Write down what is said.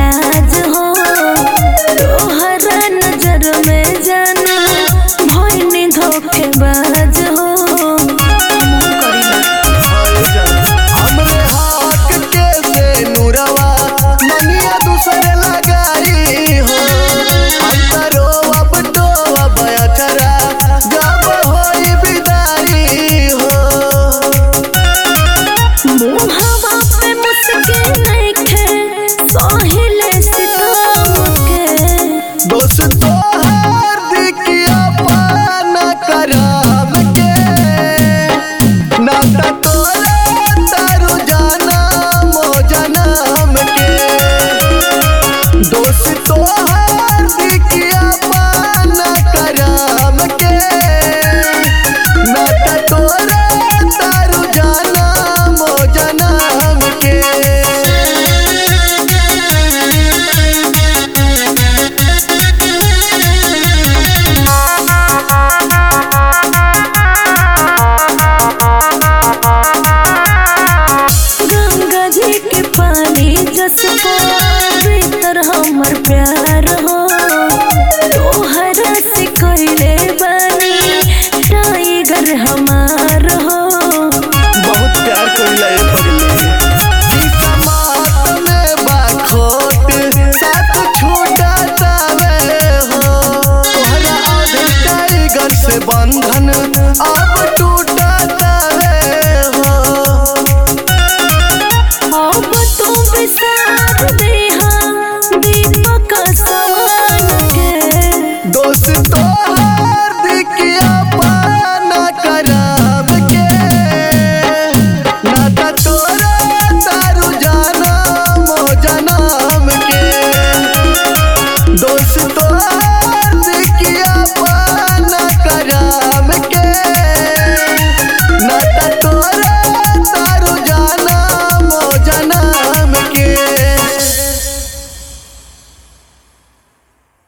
लाज हो तोहरा नजर में जाना भइनी धोखेबाज हो हमरे हाथ के से नूरवा मनिया दूसरे लगाई हो अंतरो अब तो अब अचरा जब होई बिदाई हो मुहावा पे मुस्किन नइखे सहिले सितम के दोस्तों हार्दिकिया पाना करम के नाता तोरे तारू जाना मो जनम के दोस्तों हार्दिकिया पाना करम के नाता तोरे तारू जाना मो जनम के गंगा जी के पानी जस पवित्र हमर प्यार हो